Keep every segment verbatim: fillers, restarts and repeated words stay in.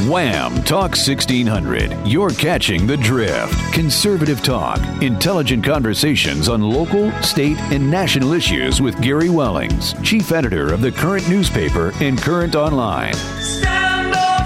Wham! Talk sixteen hundred. You're catching the drift. Conservative talk. Intelligent conversations on local, state, and national issues with Gary Wellings, chief editor of the Current newspaper and Current Online. Stand up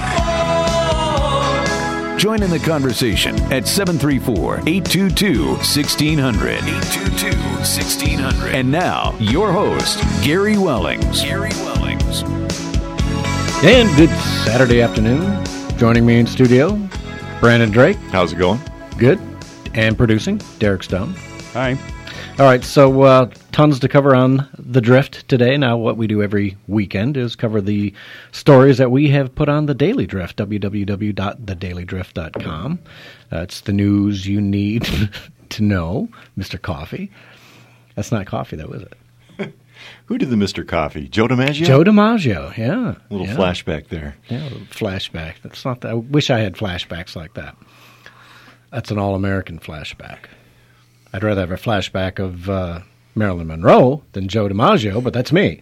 for. Join in the conversation at seven three four, eight two two, one six zero zero. eight two two, one six zero zero. And now, your host, Gary Wellings. Gary Wellings. And good Saturday afternoon. Joining me in studio, Brandon Drake. How's it going? Good. And producing, Derek Stone. Hi. All right, so uh, tons to cover on The Drift today. Now, what we do every weekend is cover the stories that we have put on The Daily Drift, w w w dot the daily drift dot com. Uh, it's the news you need to know, Mister Coffee. That's not coffee, though, is it? Who did the Mister Coffee? Joe DiMaggio? Joe DiMaggio, yeah. A little yeah. flashback there. Yeah, a little flashback. That's not that. I wish I had flashbacks like that. That's an all-American flashback. I'd rather have a flashback of uh, Marilyn Monroe than Joe DiMaggio, but that's me.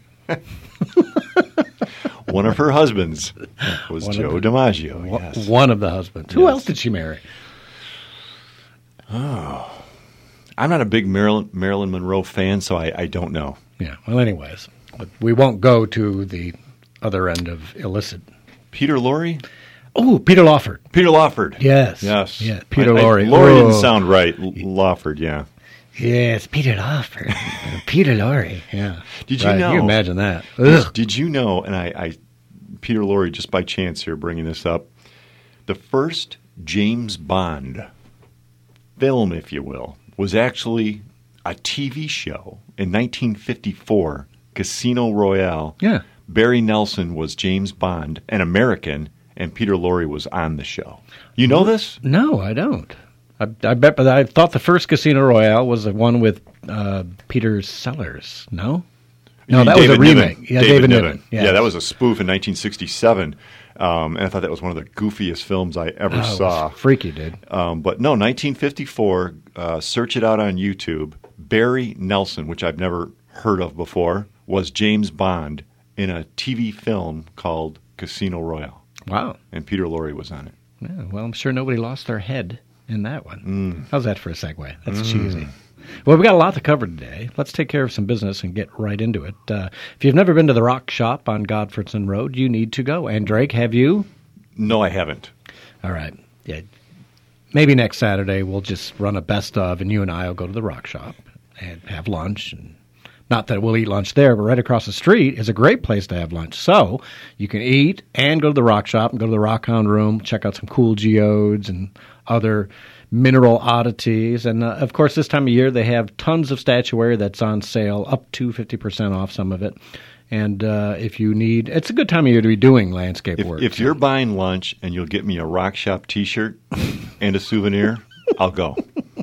One of her husbands was One Joe the, DiMaggio, one, yes. One of the husbands. Who Yes. else did she marry? Oh. I'm not a big Marilyn, Marilyn Monroe fan, so I, I don't know. Yeah, well, anyways, but we won't go to the other end of illicit. Peter Lorre? Oh, Peter Lawford. Peter Lawford. Yes. Yes. Yeah, Peter I, I, Lorre. Lorre Oh. didn't sound right. L- Lawford, yeah. Yes, Peter Lawford. Peter Lorre, yeah. Did you Right, know? You imagine that. Did, Ugh. did you know, and I, I, Peter Lorre, just by chance here bringing this up, the first James Bond film, if you will, was actually a T V show in nineteen fifty-four, Casino Royale. Yeah. Barry Nelson was James Bond, an American, and Peter Lorre was on the show. You know this? No, I don't. I, I bet, but I thought the first Casino Royale was the one with uh, Peter Sellers. No, You no, mean that David was a remake. Niven. Yeah, David, David Niven. Niven. Yeah, Yes. that was a spoof in nineteen sixty-seven, um, and I thought that was one of the goofiest films I ever Oh, it was saw. freaky, dude. Um, but no, nineteen fifty-four. Uh, search it out on YouTube. Barry Nelson, which I've never heard of before, was James Bond in a T V film called Casino Royale, Wow. and Peter Lorre was on it. Yeah, well, I'm sure nobody lost their head in that one. Mm. How's that for a segue? That's cheesy. Well, we've got a lot to cover today. Let's take care of some business and get right into it. Uh, if you've never been to the Rock Shop on Godfredson Road, you need to go. And Drake, have you? No, I haven't. All right. Yeah. Maybe next Saturday we'll just run a best of, and you and I will go to the Rock Shop and have lunch. And not that we'll eat lunch there, but right across the street is a great place to have lunch. So you can eat and go to the Rock Shop and go to the Rock Hound Room, check out some cool geodes and other mineral oddities. And, uh, of course, this time of year they have tons of statuary that's on sale, up to fifty percent off some of it. And uh, if you need, it's a good time of year to be doing landscape If, work. if so. you're buying lunch and you'll get me a Rock Shop T-shirt and a souvenir, I'll go.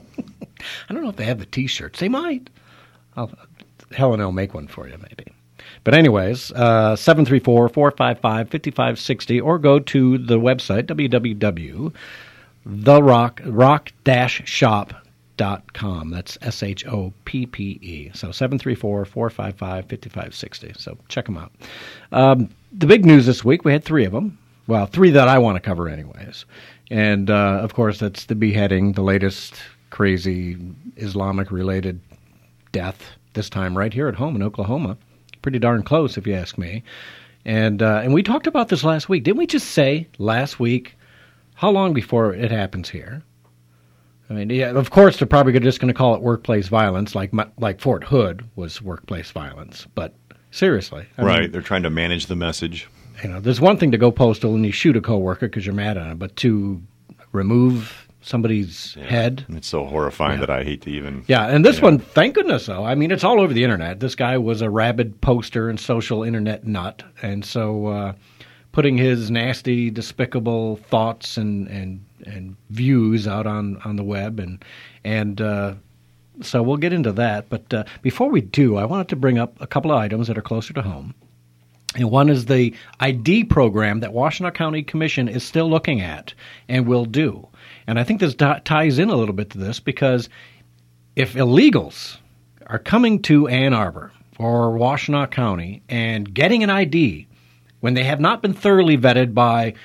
I don't know if they have the T-shirts. They might. I'll, Helen will make one for you, maybe. But anyways, uh, seven three four, four five five, five five six zero, or go to the website, w w w dot the rock rock dash shop dot com. That's S H O P P E. So seven three four, four five five, five five six zero. So check them out. Um, the big news this week, we had three of them. Well, three that I want to cover anyways. And, uh, of course, that's the beheading, the latest crazy Islamic-related death, this time right here at home in Oklahoma. Pretty darn close, if you ask me. And uh, and we talked about this last week. Didn't we just say last week how long before it happens here? I mean, yeah, of course, they're probably just going to call it workplace violence, like like Fort Hood was workplace violence. But seriously. I Right. mean, They're trying to manage the message. you know, there's one thing to go postal and you shoot a coworker because you're mad at him, but to remove somebody's Yeah. head. It's so horrifying Yeah. that I hate to even... Yeah, and this Yeah. one, thank goodness, though. I mean, it's all over the internet. This guy was a rabid poster and social internet nut, and so uh, putting his nasty, despicable thoughts and and, and views out on, on the web, and and uh, so we'll get into that. But uh, before we do, I wanted to bring up a couple of items that are closer to home. And one is the I D program that Washtenaw County Commission is still looking at and will do. And I think this t- ties in a little bit to this because if illegals are coming to Ann Arbor or Washtenaw County and getting an I D when they have not been thoroughly vetted by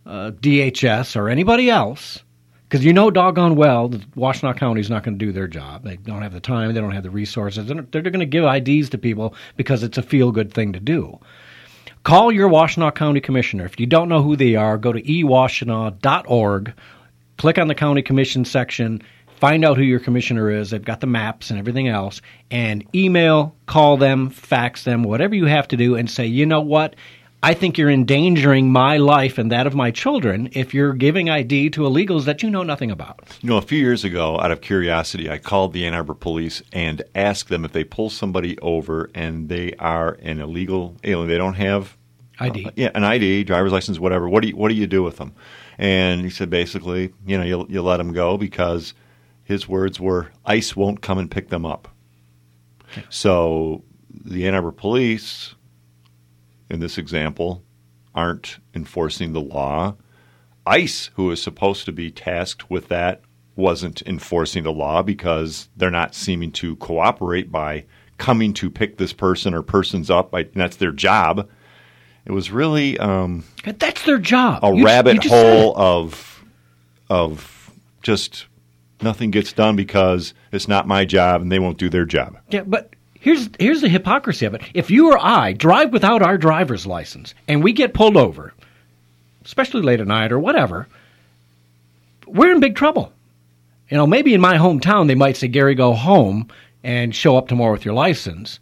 uh, D H S or anybody else, because you know doggone well that Washtenaw County is not going to do their job. They don't have the time. They don't have the resources. They're, they're going to give I Ds to people because it's a feel-good thing to do. Call your Washtenaw County Commissioner. If you don't know who they are, go to e washtenaw dot org, click on the County Commission section, find out who your commissioner is. They've got the maps and everything else, and email, call them, fax them, whatever you have to do, and say, you know what? I think you're endangering my life and that of my children if you're giving I D to illegals that you know nothing about. You know, a few years ago, out of curiosity, I called the Ann Arbor police and asked them if they pull somebody over and they are an illegal alien, they don't have I D. Uh, yeah, an I D, driver's license, whatever. What do you, what do you do with them? And he said basically, you know, you you let them go because his words were, ICE won't come and pick them up. Okay. So the Ann Arbor police, in this example, aren't enforcing the law. ICE, who is supposed to be tasked with that, wasn't enforcing the law because they're not seeming to cooperate by coming to pick this person or persons up. By, and that's their job. It was really um, that's their job. A you rabbit just, hole of of just nothing gets done because it's not my job and they won't do their job. Yeah, but Here's here's the hypocrisy of it. If you or I drive without our driver's license and we get pulled over, especially late at night or whatever, we're in big trouble. You know, maybe in my hometown they might say, Gary, go home and show up tomorrow with your license.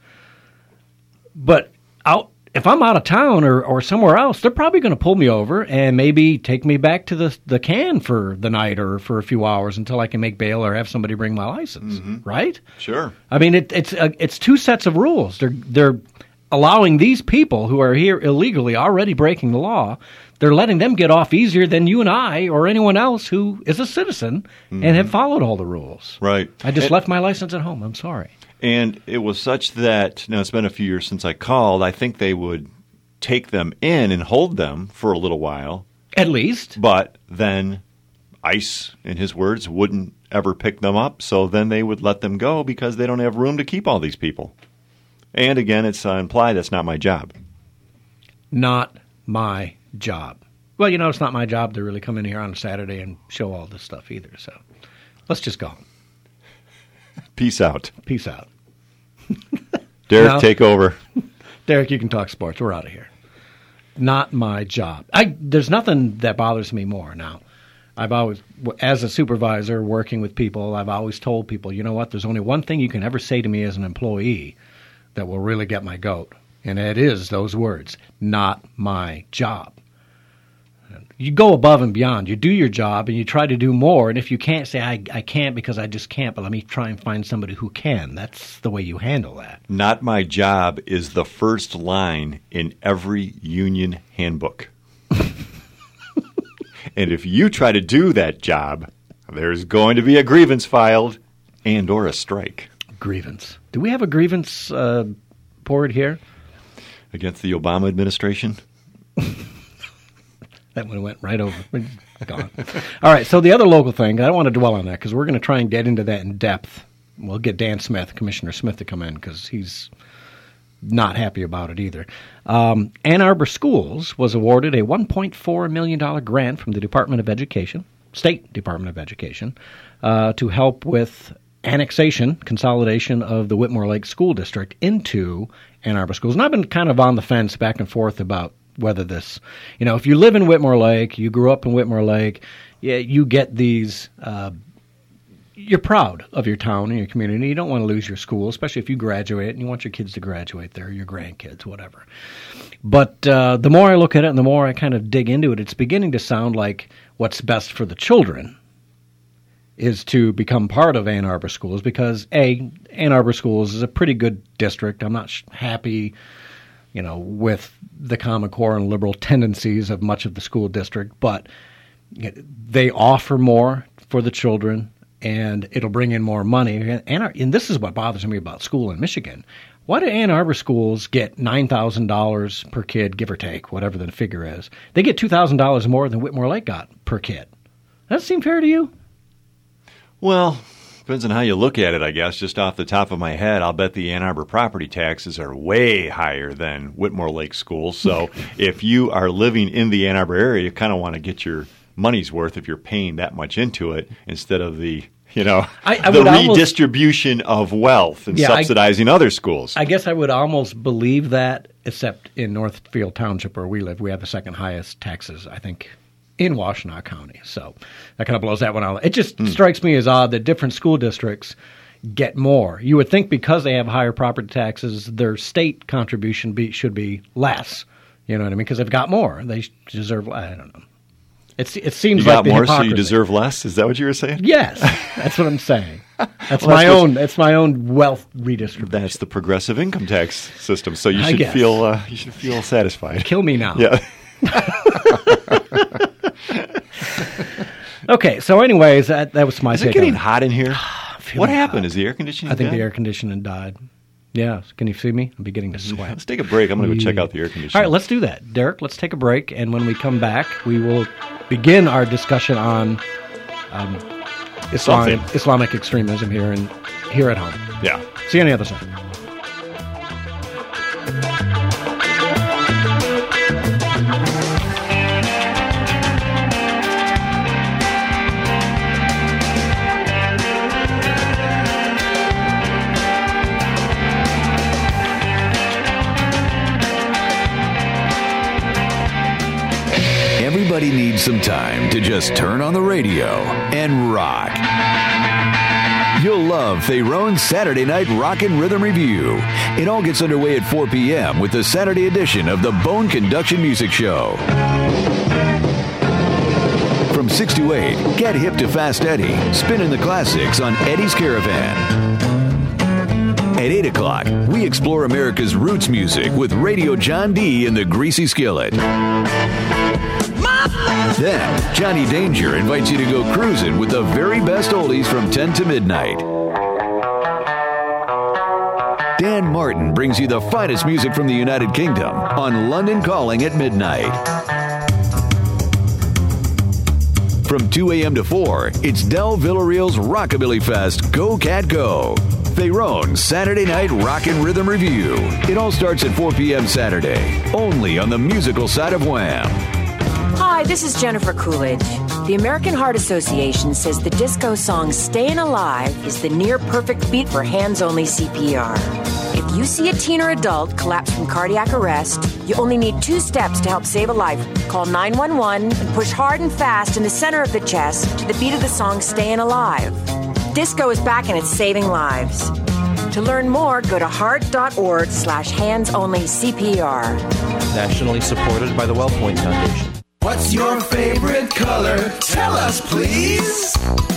But out if I'm out of town or, or somewhere else, they're probably going to pull me over and maybe take me back to the the can for the night or for a few hours until I can make bail or have somebody bring my license, mm-hmm. right? Sure. I mean, it, it's uh, it's two sets of rules. They're they're allowing these people who are here illegally, already breaking the law, they're letting them get off easier than you and I or anyone else who is a citizen mm-hmm. and have followed all the rules. Right. I just and, left my license at home. I'm sorry. And it was such that, now it's been a few years since I called, I think they would take them in and hold them for a little while. At least. But then ICE, in his words, wouldn't ever pick them up, so then they would let them go because they don't have room to keep all these people. And again, it's uh, implied that's not my job. Not my job. Well, you know, it's not my job to really come in here on a Saturday and show all this stuff either, so let's just go. Peace out. Peace out. Derek, no. Take over. Derek, you can talk sports. We're out of here. Not my job. I There's nothing that bothers me more now. I've always, as a supervisor working with people, I've always told people, you know what, there's only one thing you can ever say to me as an employee that will really get my goat, and it is those words, not my job. You go above and beyond. You do your job, and you try to do more, and if you can't say, I, I can't because I just can't, but let me try and find somebody who can. That's the way you handle that. Not my job is the first line in every union handbook. And if you try to do that job, there's going to be a grievance filed and or a strike. Grievance. Do we have a grievance uh, board here? Against the Obama administration? That one went right over. Gone. All right, so the other local thing, I don't want to dwell on that because we're going to try and get into that in depth. We'll get Dan Smith, Commissioner Smith, to come in because he's not happy about it either. Um, Ann Arbor Schools was awarded a one point four million dollars grant from the Department of Education, State Department of Education, uh, to help with annexation, consolidation of the Whitmore Lake School District into Ann Arbor Schools. And I've been kind of on the fence back and forth about whether this, you know, if you live in Whitmore Lake, you grew up in Whitmore Lake, yeah, you get these, uh, you're proud of your town and your community. You don't want to lose your school, especially if you graduate and you want your kids to graduate there, your grandkids, whatever. But uh, the more I look at it and the more I kind of dig into it, it's beginning to sound like what's best for the children is to become part of Ann Arbor Schools because, A, Ann Arbor Schools is a pretty good district. I'm not sh- happy you know, with the Common Core and liberal tendencies of much of the school district, but they offer more for the children, and it'll bring in more money. And, and this is what bothers me about school in Michigan. Why do Ann Arbor schools get nine thousand dollars per kid, give or take, whatever the figure is? They get two thousand dollars more than Whitmore Lake got per kid. Does that seem fair to you? Well, Depends on how you look at it, I guess. Just off the top of my head, I'll bet the Ann Arbor property taxes are way higher than Whitmore Lake Schools. So if you are living in the Ann Arbor area, you kind of want to get your money's worth if you're paying that much into it instead of the, you know, I, I the almost, redistribution of wealth and yeah, subsidizing I, other schools. I guess I would almost believe that, except in Northfield Township where we live, we have the second highest taxes, I think, in Washtenaw County. So that kind of blows that one out. It just mm. strikes me as odd that different school districts get more. You would think because they have higher property taxes, their state contribution be, should be less. You know what I mean? Because they've got more. They deserve, I don't know. It's, it seems you like got the more, hypocrisy. So you deserve less? Is that what you were saying? Yes, that's what I'm saying. That's well, my that's own. That's my own wealth redistribution. That's the progressive income tax system. So you I should guess. feel uh, you should feel satisfied. Kill me now. Yeah. Okay. So, anyways, that that was my. Is take it getting on hot in here? What happened? hot. Is the air conditioning? I think dead? the air conditioning died. Yeah. Can you see me? I'm beginning to sweat. Let's take a break. I'm going to go check out the air conditioning. All right, let's do that. Derek, let's take a break. And when we come back, we will begin our discussion on um, Islam, Islamic extremism here and here at home. Yeah. See you on the other side. Everybody needs some time to just turn on the radio and rock. You'll love Theron's Saturday Night Rockin' Rhythm Review. It all gets underway at four p.m. with the Saturday edition of the Bone Conduction Music Show. From six to eight, get hip to Fast Eddie, spinning the classics on Eddie's Caravan. At eight o'clock, we explore America's roots music with Radio John D. and the Greasy Skillet. Then, Johnny Danger invites you to go cruising with the very best oldies from ten to midnight. Dan Martin brings you the finest music from the United Kingdom on London Calling at midnight. From two a.m. to four, it's Del Villarreal's Rockabilly Fest Go Cat Go. Theron's Saturday Night Rockin' Rhythm Review. It all starts at four p.m. Saturday, only on the musical side of Wham! Hi, this is Jennifer Coolidge. The American Heart Association says the disco song Stayin' Alive is the near-perfect beat for hands-only C P R. If you see a teen or adult collapse from cardiac arrest, you only need two steps to help save a life. Call nine one one and push hard and fast in the center of the chest to the beat of the song Stayin' Alive. Disco is back and it's saving lives. To learn more, go to heart.org slash hands-only CPR. Nationally supported by the WellPoint Foundation. What's your favorite color? Tell us, please.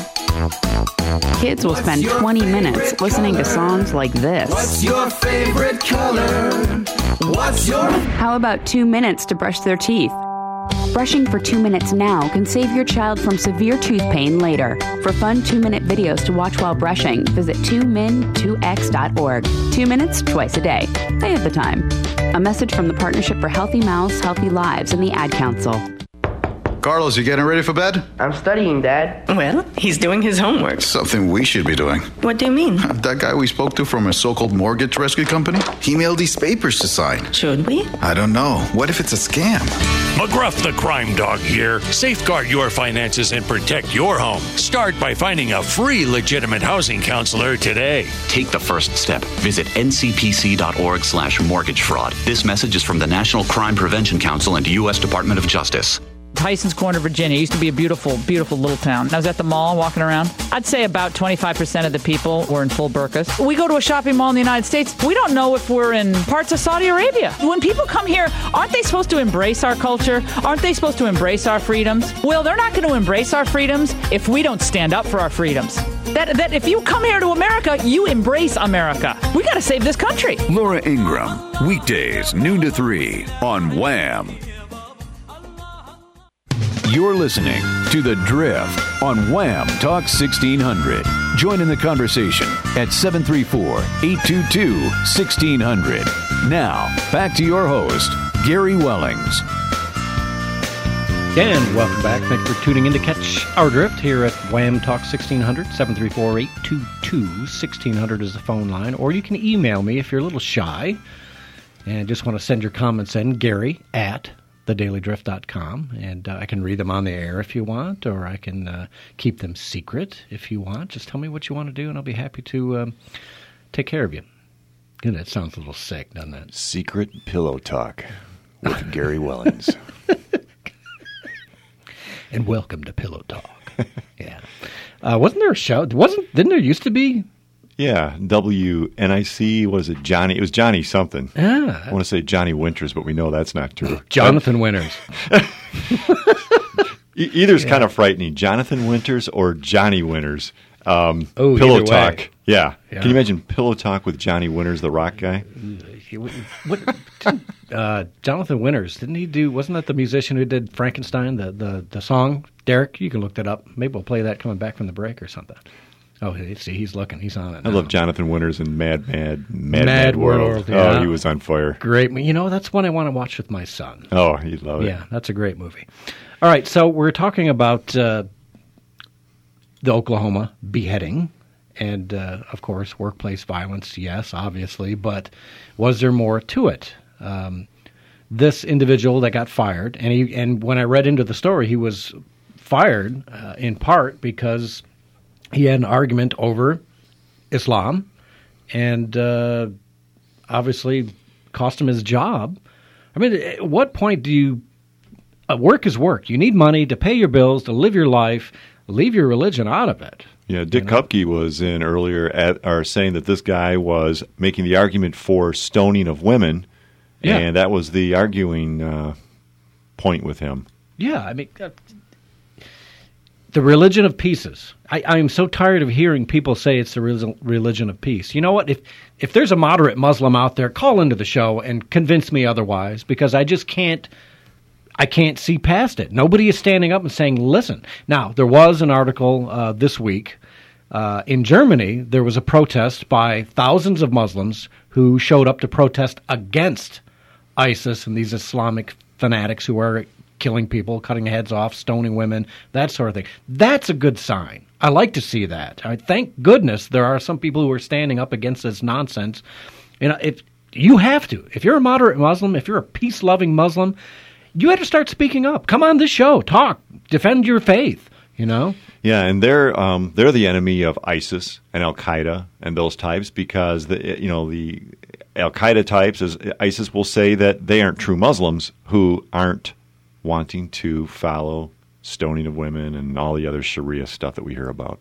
Kids will spend twenty minutes listening to songs like this. What's your favorite color? What's your... How about two minutes to brush their teeth? Brushing for two minutes now can save your child from severe tooth pain later. For fun two-minute videos to watch while brushing, visit two min two x dot org. Two minutes, twice a day. They have the time. A message from the Partnership for Healthy Mouths, Healthy Lives, and the Ad Council. Carlos, you getting ready for bed? I'm studying, Dad. Well, he's doing his homework. Something we should be doing. What do you mean? That guy we spoke to from a so-called mortgage rescue company, he mailed these papers to sign. Should we? I don't know. What if it's a scam? McGruff the Crime Dog here. Safeguard your finances and protect your home. Start by finding a free legitimate housing counselor today. Take the first step. Visit ncpc.org slash mortgage fraud. This message is from the National Crime Prevention Council and U S Department of Justice. Tysons Corner, Virginia used to be a beautiful, beautiful little town. I was at the mall walking around. I'd say about twenty-five percent of the people were in full burqas. We go to a shopping mall in the United States. We don't know if we're in parts of Saudi Arabia. When people come here, aren't they supposed to embrace our culture? Aren't they supposed to embrace our freedoms? Well, they're not going to embrace our freedoms if we don't stand up for our freedoms. That, that if you come here to America, you embrace America. We got to save this country. Laura Ingraham, weekdays, noon to three on Wham! You're listening to The Drift on Wham Talk sixteen hundred. Join in the conversation at seven three four, eight two two, one six zero zero. Now, back to your host, Gary Wellings. And welcome back. Thanks for tuning in to Catch Our Drift here at Wham Talk sixteen hundred. seven three four, eight two two, sixteen hundred is the phone line. Or you can email me if you're a little shy and just want to send your comments in, Gary at the daily drift dot com. And uh, I can read them on the air if you want, or I can uh, keep them secret if you want. Just tell me what you want to do, and I'll be happy to um, take care of you. Yeah, that sounds a little sick, doesn't it? Secret Pillow Talk with Gary Wellings. And welcome to Pillow Talk. Yeah, uh, wasn't there a show? Wasn't didn't there used to be? Yeah, W N I C. Was it Johnny? It was Johnny something. Yeah, I want to say Johnny Winters, but we know that's not true. Jonathan Winters. e- either's Yeah. kind of frightening. Jonathan Winters or Johnny Winters. Um, Oh, Pillow either Talk. way. Yeah. Yeah. Can you imagine Pillow Talk with Johnny Winters, the rock guy? What, uh, Jonathan Winters, didn't he do, wasn't that the musician who did Frankenstein, the, the, the song? Derek, you can look that up. Maybe we'll play that coming back from the break or something. Oh, see, he's looking. He's on it I now. love Jonathan Winters in Mad, Mad, Mad, Mad Mad World. World, yeah. Oh, he was on fire. Great. You know, that's one I want to watch with my son. Oh, he'd love it. Yeah, that's a great movie. All right, so we're talking about uh, the Oklahoma beheading and, uh, of course, workplace violence, yes, obviously, but was there more to it? Um, this individual that got fired, and he, and when I read into the story, he was fired uh, in part because he had an argument over Islam and uh, obviously cost him his job. I mean, at what point do you uh, – work is work. You need money to pay your bills, to live your life. Leave your religion out of it. Yeah, Dick Kupke was in earlier at, or saying that this guy was making the argument for stoning of women, Yeah. and that was the arguing uh, point with him. Yeah, I mean, uh, the religion of pieces. I, I am so tired of hearing people say it's the re- religion of peace. You know what? If if there's a moderate Muslim out there, call into the show and convince me otherwise, because I just can't. I can't see past it. Nobody is standing up and saying, listen. Now, there was an article uh, this week. Uh, in Germany, there was a protest by thousands of Muslims who showed up to protest against ISIS and these Islamic fanatics who are killing people, cutting heads off, stoning women, that sort of thing. That's a good sign. I like to see that. I, thank goodness there are some people who are standing up against this nonsense. You know, if you have to. If you're a moderate Muslim, if you're a peace-loving Muslim, you have to start speaking up. Come on this show. Talk. Defend your faith, you know? Yeah, and they're um, they're the enemy of ISIS and Al Qaeda and those types, because the you know the Al Qaeda types, as ISIS will say, that they aren't true Muslims who aren't wanting to follow stoning of women and all the other Sharia stuff that we hear about.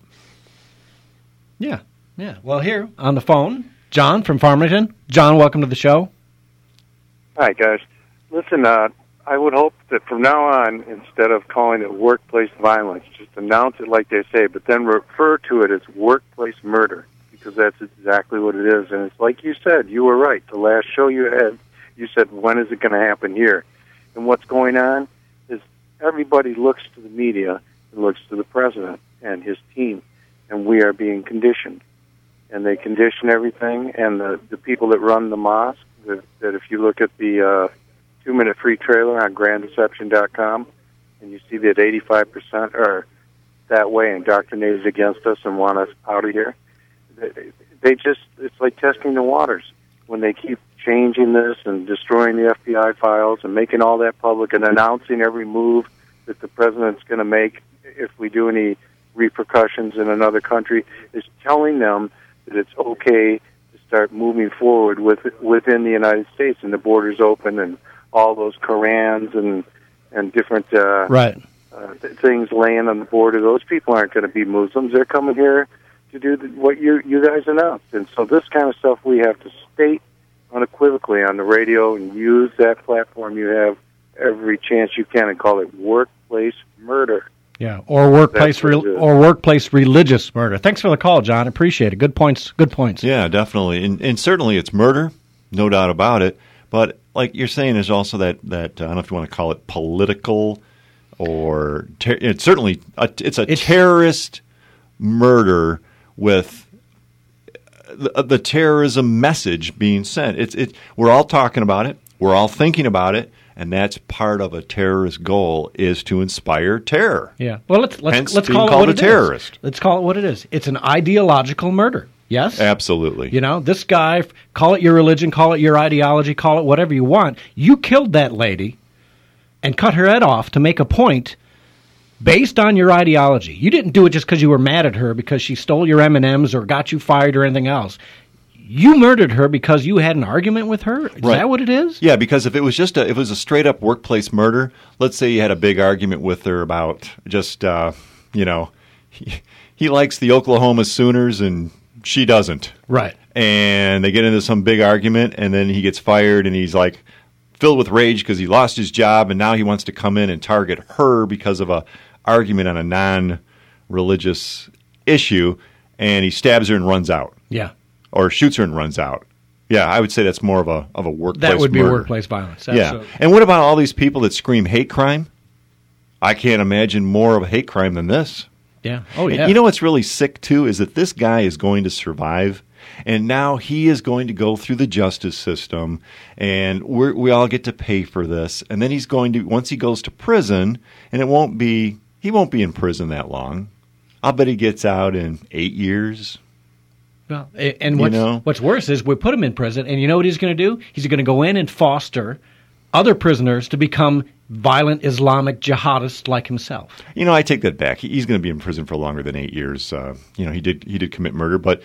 Yeah, yeah. Well, here on the phone, John from Farmington. John, welcome to the show. Hi, guys. Listen, uh, I would hope that from now on, instead of calling it workplace violence, just announce it like they say, but then refer to it as workplace murder, because that's exactly what it is. And it's like you said, you were right. The last show you had, you said, when is it going to happen here? And what's going on is everybody looks to the media and looks to the president and his team, and we are being conditioned. And they condition everything, and the, the people that run the mosque, that, that if you look at the uh, two-minute free trailer on grand deception dot com, and you see that eighty-five percent are that way and indoctrinated against us and want us out of here, they, they just, it's like testing the waters. When they keep changing this and destroying the F B I files and making all that public and announcing every move that the president's going to make if we do any repercussions in another country, is telling them that it's okay to start moving forward with within the United States and the borders open and all those Korans and and different uh, right. uh, th- things laying on the border. Those people aren't going to be Muslims. They're coming here to do the, what you you guys announced. And so this kind of stuff we have to state unequivocally on the radio and use that platform you have every chance you can and call it workplace murder. Yeah, or workplace That's what re- it is. or workplace religious murder. Thanks for the call, John. Appreciate it. Good points. Good points. Yeah, definitely. And, and certainly it's murder, no doubt about it. But like you're saying, there's also that, that uh, I don't know if you want to call it political or ter- it's certainly a, it's a It's- terrorist murder with the, the terrorism message being sent. It's it. We're all talking about it. We're all thinking about it, and that's part of a terrorist goal is to inspire terror. Yeah. Well, let's let's Hence let's being call it called what a it terrorist. is. Let's call it what it is. It's an ideological murder. Yes? Absolutely. You know, this guy, call it your religion, call it your ideology, call it whatever you want. You killed that lady and cut her head off to make a point based on your ideology. You didn't do it just because you were mad at her because she stole your M and M's or got you fired or anything else. You murdered her because you had an argument with her? Is Right. that what it is? Yeah, because if it was just a, if it was a straight up workplace murder, let's say you had a big argument with her about just uh, you know, he, he likes the Oklahoma Sooners and she doesn't. Right. And they get into some big argument, and then he gets fired, and he's like filled with rage because he lost his job, and now he wants to come in and target her because of a argument on a non-religious issue, and he stabs her and runs out. Yeah. Or shoots her and runs out. Yeah, I would say that's more of a of a workplace That would be murder. workplace violence. Yeah. Absolutely. And what about all these people that scream hate crime? I can't imagine more of a hate crime than this. Yeah. Oh, And yeah. you know what's really sick, too, is that this guy is going to survive, and now he is going to go through the justice system, and we're, we all get to pay for this. And then he's going to, once he goes to prison, and it won't be, he won't be in prison that long. I'll bet he gets out in eight years. Well, a- and You what's, know? what's worse is we put him in prison, and you know what he's going to do? He's going to go in and foster other prisoners to become violent Islamic jihadists like himself. You know, I take that back. He, he's going to be in prison for longer than eight years. Uh, you know, he did he did commit murder, but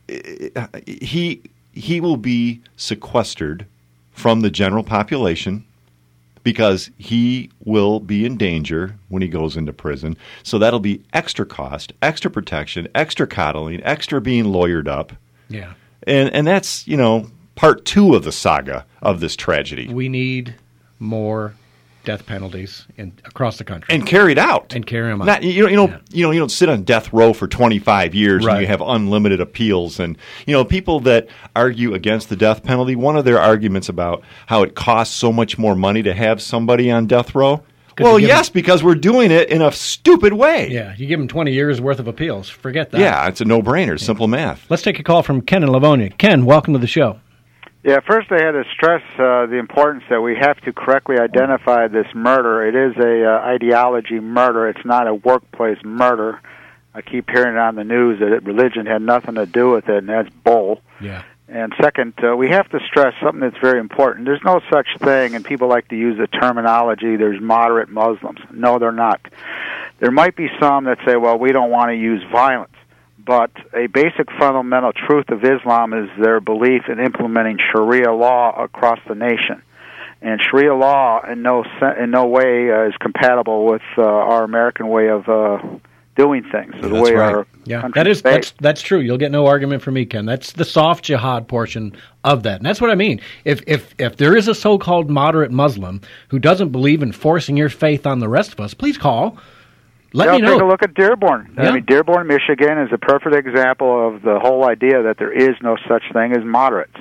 uh, he he will be sequestered from the general population because he will be in danger when he goes into prison. So that'll be extra cost, extra protection, extra coddling, extra being lawyered up. Yeah. And and that's, you know, part two of the saga of this tragedy. We need more death penalties in, across the country. And carried out. And carry them out. Not, you, know, you, know, you know, you don't sit on death row for twenty-five years Right. and you have unlimited appeals. And, you know, people that argue against the death penalty, one of their arguments about how it costs so much more money to have somebody on death row, well, you give yes, because we're doing it in a stupid way. Yeah, you give them twenty years worth of appeals. Forget that. Yeah, it's a no-brainer, simple math. Let's take a call from Ken in Livonia. Ken, welcome to the show. Yeah, first I had to stress uh, the importance that we have to correctly identify this murder. It is a uh, ideology murder. It's not a workplace murder. I keep hearing it on the news that it, religion had nothing to do with it, and that's bull. Yeah. And second, uh, we have to stress something that's very important. There's no such thing, and people like to use the terminology, there's moderate Muslims. No, they're not. There might be some that say, well, we don't want to use violence. But a basic fundamental truth of Islam is their belief in implementing Sharia law across the nation. And Sharia law in no se- in no way uh, is compatible with uh, our American way of uh, doing things. Yeah, the that's way right. our Yeah, country that is is based. that's that's true. You'll get no argument from me, Ken. That's the soft jihad portion of that, and that's what I mean. If if if there is a so-called moderate Muslim who doesn't believe in forcing your faith on the rest of us, please call. Let yeah, me know. Take a look at Dearborn. Yeah. I mean, Dearborn, Michigan is a perfect example of the whole idea that there is no such thing as moderates.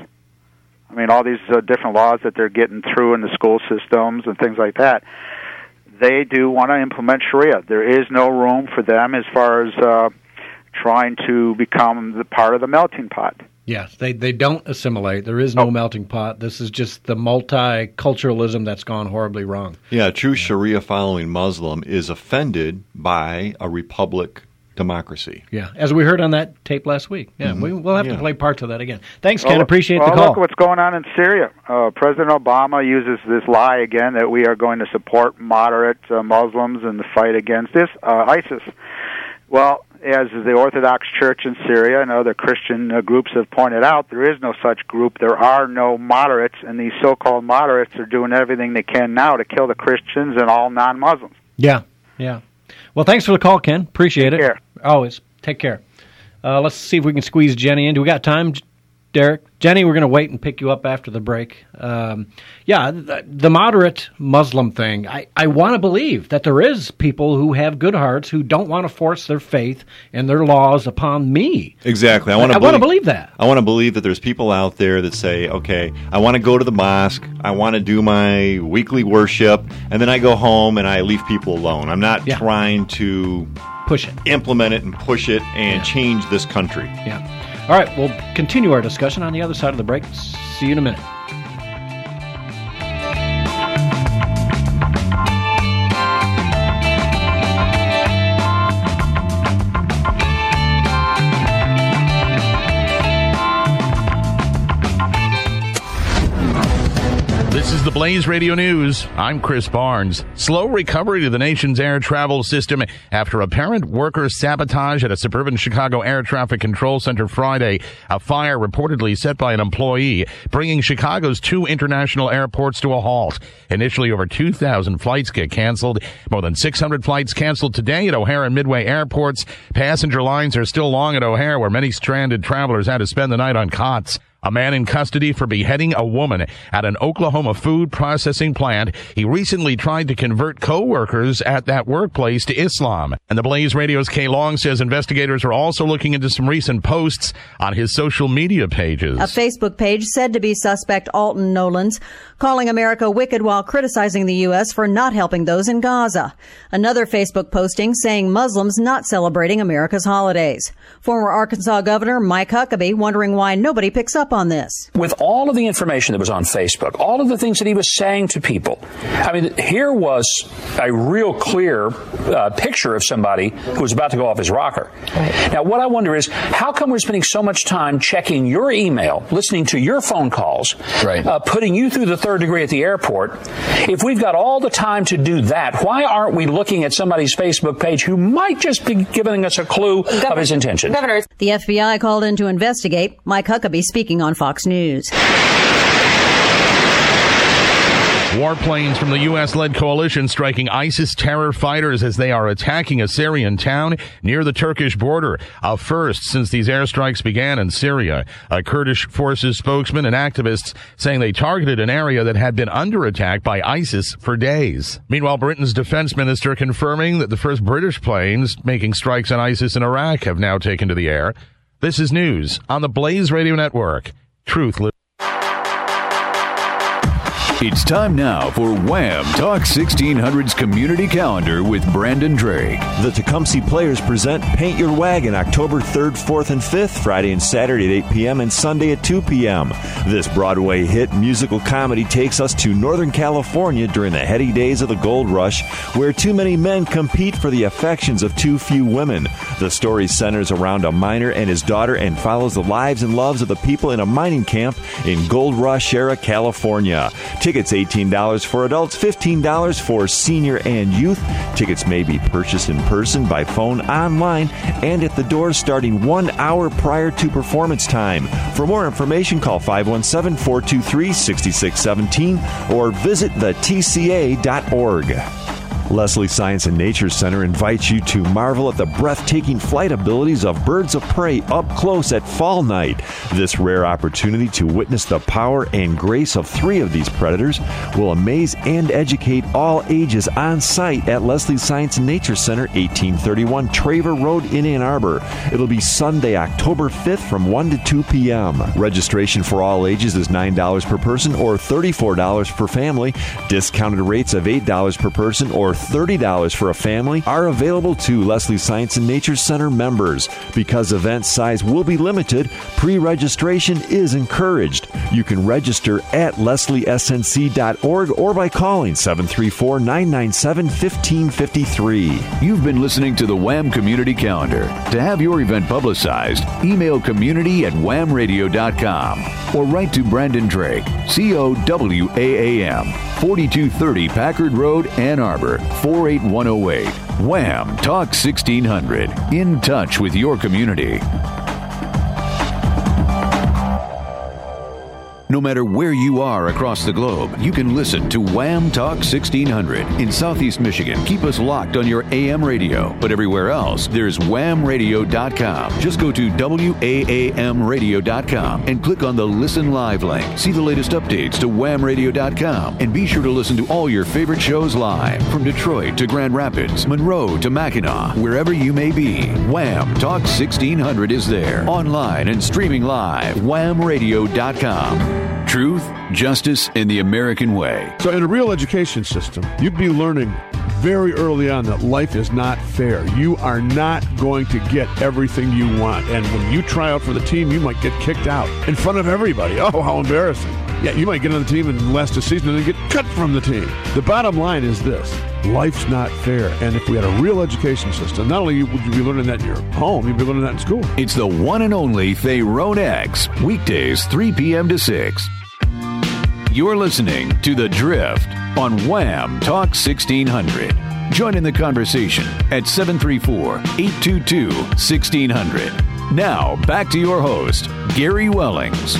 I mean, all these uh, different laws that they're getting through in the school systems and things like that, they do want to implement Sharia. There is no room for them as far as uh, trying to become the part of the melting pot. Yes, they they don't assimilate. There is no melting pot. This is just the multiculturalism that's gone horribly wrong. Yeah, a true Sharia-following Muslim is offended by a republic democracy. Yeah, as we heard on that tape last week. Yeah, Mhm. we, we'll have Yeah. to play parts of that again. Thanks, Ken. Well, Appreciate well, the call. Look at what's going on in Syria. Uh, President Obama uses this lie again that we are going to support moderate uh, Muslims in the fight against this uh, ISIS. Well, as the Orthodox Church in Syria and other Christian uh, groups have pointed out, there is no such group. There are no moderates, and these so-called moderates are doing everything they can now to kill the Christians and all non-Muslims. Yeah, yeah. Well, thanks for the call, Ken. Appreciate Take it. care. Always. Take care. Uh, let's see if we can squeeze Jenny in. Do we got time, Derek? Jenny, we're going to wait and pick you up after the break. Um, yeah, the, the moderate Muslim thing, I, I want to believe that there is people who have good hearts who don't want to force their faith and their laws upon me. Exactly. I want I to want to believe that. I want to believe that there's people out there that say, okay, I want to go to the mosque, I want to do my weekly worship, and then I go home and I leave people alone. I'm not trying to push it, implement it, and push it and Yeah. change this country. Yeah. All right, we'll continue our discussion on the other side of the break. See you in a minute. the Blaze Radio News. I'm Chris Barnes. Slow recovery to the nation's air travel system after apparent worker sabotage at a suburban Chicago air traffic control center Friday. A fire reportedly set by an employee, bringing Chicago's two international airports to a halt. Initially, over two thousand flights get canceled. More than six hundred flights canceled today at O'Hare and Midway airports. Passenger lines are still long at O'Hare, where many stranded travelers had to spend the night on cots. A man in custody for beheading a woman at an Oklahoma food processing plant. He recently tried to convert co-workers at that workplace to Islam. And the Blaze Radio's Kay Long says investigators are also looking into some recent posts on his social media pages. A Facebook page said to be suspect Alton Nolans, calling America wicked while criticizing the U S for not helping those in Gaza. Another Facebook posting saying Muslims not celebrating America's holidays. Former Arkansas Governor Mike Huckabee wondering why nobody picks up on this. With all of the information that was on Facebook, all of the things that he was saying to people, I mean, here was a real clear uh, picture of somebody who was about to go off his rocker. Right. Now, what I wonder is, how come we're spending so much time checking your email, listening to your phone calls, right. uh, putting you through the third degree at the airport? If we've got all the time to do that, why aren't we looking at somebody's Facebook page who might just be giving us a clue Governor, of his intention? Governor. The F B I called in to investigate. Mike Huckabee speaking on Fox News. Warplanes from the U S-led coalition striking ISIS terror fighters as they are attacking a Syrian town near the Turkish border. A first since these airstrikes began in Syria. A Kurdish forces spokesman and activists saying they targeted an area that had been under attack by ISIS for days. Meanwhile, Britain's defense minister confirming that the first British planes making strikes on ISIS in Iraq have now taken to the air. This is news on the Blaze Radio Network. Truth lives. It's time now for Wham! Talk sixteen hundred's Community Calendar with Brandon Drake. The Tecumseh Players present Paint Your Wagon October third, fourth, and fifth, Friday and Saturday at eight p.m. and Sunday at two p.m. This Broadway hit musical comedy takes us to Northern California during the heady days of the gold rush, where too many men compete for the affections of too few women. The story centers around a miner and his daughter and follows the lives and loves of the people in a mining camp in Gold Rush era California. Tickets eighteen dollars for adults, fifteen dollars for senior and youth. Tickets may be purchased in person, by phone, online, and at the door starting one hour prior to performance time. For more information, call five one seven, four two three, six six one seven or visit the T C A dot org. Leslie Science and Nature Center invites you to marvel at the breathtaking flight abilities of birds of prey up close at fall night. This rare opportunity to witness the power and grace of three of these predators will amaze and educate all ages on site at Leslie Science and Nature Center, eighteen thirty-one Traver Road in Ann Arbor. It'll be Sunday, October fifth from one to two p.m. Registration for all ages is nine dollars per person or thirty-four dollars per family. Discounted rates of eight dollars per person or thirty dollars for a family are available to Leslie Science and Nature Center members. Because event size will be limited, pre-registration is encouraged. You can register at leslie s n c dot org or by calling seven three four, nine nine seven, one five five three. You've been listening to the Wham! Community Calendar. To have your event publicized, email community at wham radio dot com or write to Brandon Drake, C O W A A M, forty-two thirty Packard Road, Ann Arbor, four eight one oh eight. Wham! Talk sixteen hundred. In touch with your community. No matter where you are across the globe, you can listen to Wham! Talk sixteen hundred. In Southeast Michigan, keep us locked on your A M radio. But everywhere else, there's wham radio dot com. Just go to W A A M radio dot com and click on the Listen Live link. See the latest updates to wham radio dot com. And be sure to listen to all your favorite shows live. From Detroit to Grand Rapids, Monroe to Mackinac, wherever you may be. Wham! Talk sixteen hundred is there. Online and streaming live. wham radio dot com. Truth, justice, and the American way. So in a real education system, you'd be learning very early on that life is not fair. You are not going to get everything you want. And when you try out for the team, you might get kicked out in front of everybody. Oh, how embarrassing. Yeah, you might get on the team and last a season and then get cut from the team. The bottom line is this. Life's not fair. And if we had a real education system, not only would you be learning that in your home, you'd be learning that in school. It's the one and only Therone X. Weekdays, three p.m. to six. You're listening to The Drift on Wham Talk sixteen hundred. Join in the conversation at seven three four, eight two two, one six zero zero. Now, back to your host, Gary Wellings.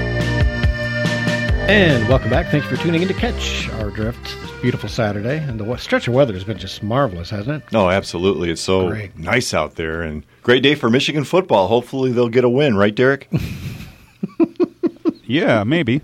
And welcome back. Thanks for tuning in to catch our drift. This beautiful Saturday. And the stretch of weather has been just marvelous, hasn't it? No, absolutely. It's so Great. nice out there. And great day for Michigan football. Hopefully they'll get a win, right, Derek? Yeah, maybe.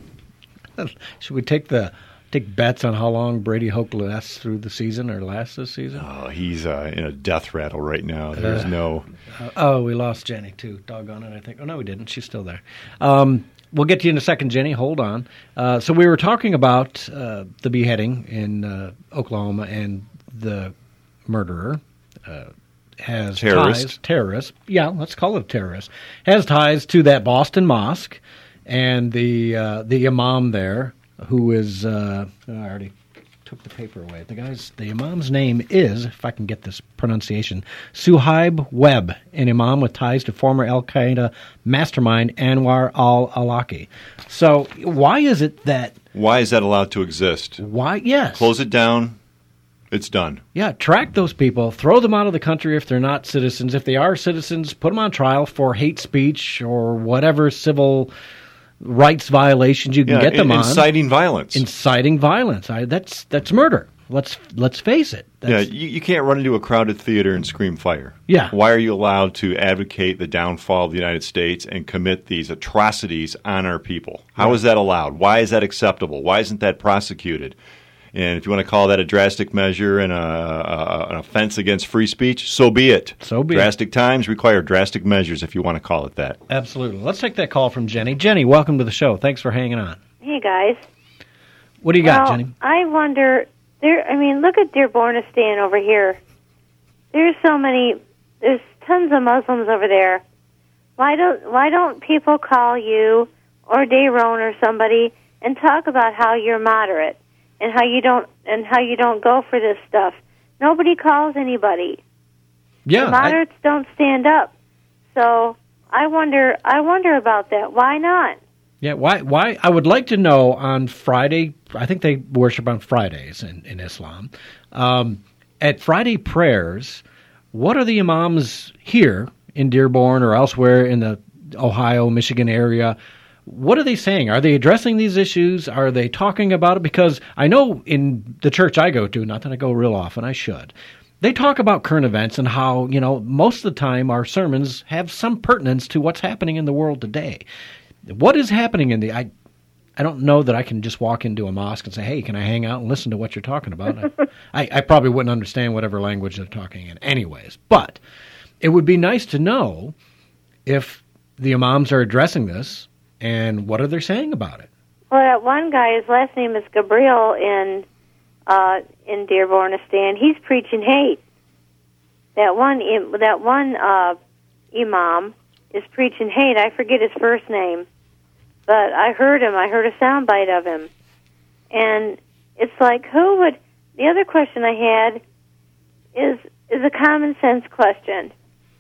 Should we take the take bets on how long Brady Hoke lasts through the season or lasts this season? Oh, he's uh, in a death rattle right now. There's Uh, no... Uh, oh, we lost Jenny, too. Doggone it, I think. Oh, no, we didn't. She's still there. Um, we'll get to you in a second, Jenny. Hold on. Uh, so we were talking about uh, the beheading in uh, Oklahoma, and the murderer uh, has Terrorist. ties. Terrorist. Yeah, let's call it a terrorist. Has ties to that Boston mosque and the uh, the imam there, who is... Uh, oh, I already... took the paper away. The guy's, the imam's name is, if I can get this pronunciation, Suhaib Webb, an imam with ties to former Al-Qaeda mastermind Anwar al-Awlaki. So why is it that... Why is that allowed to exist? Why? Yes. Close it down. It's done. Yeah, track those people, throw them out of the country if they're not citizens. If they are citizens, put them on trial for hate speech or whatever civil rights violations you can Yeah, get them in- on. inciting violence. Inciting violence. I, that's that's murder. Let's let's face it. Yeah, That's, you, you can't run into a crowded theater and scream fire. Yeah. Why are you allowed to advocate the downfall of the United States and commit these atrocities on our people? How is that allowed? Why is that acceptable? Why isn't that prosecuted? And if you want to call that a drastic measure and a, a, an offense against free speech, so be it. So be it. Drastic times require drastic measures, if you want to call it that. Absolutely. Let's take that call from Jenny. Jenny, welcome to the show. Thanks for hanging on. Hey, guys. What do you got, well, Jenny? I wonder, there. I mean, look at Dearbornistan over here. There's so many, there's tons of Muslims over there. Why don't Why don't people call you or Daron or somebody and talk about how you're moderate and how you don't and how you don't go for this stuff? Nobody calls anybody. Yeah, the moderates I, don't stand up. So I wonder. I wonder about that. Why not? Yeah, why? Why? I would like to know on Friday. I think they worship on Fridays in, in Islam. Um, at Friday prayers, what are the imams here in Dearborn or elsewhere in the Ohio, Michigan area? What are they saying? Are they addressing these issues? Are they talking about it? Because I know in the church I go to, not that I go real often, I should, they talk about current events and how, you know, most of the time our sermons have some pertinence to what's happening in the world today. What is happening in the... I I don't know that I can just walk into a mosque and say, hey, can I hang out and listen to what you're talking about? I, I probably wouldn't understand whatever language they're talking in anyways. But it would be nice to know if the imams are addressing this and what are they saying about it. Well, that one guy, his last name is Gabriel in uh, in Dearbornistan. He's preaching hate. That one, that one uh, imam is preaching hate. I forget his first name, but I heard him. I heard a soundbite of him, and it's like, who would? The other question I had is is a common sense question.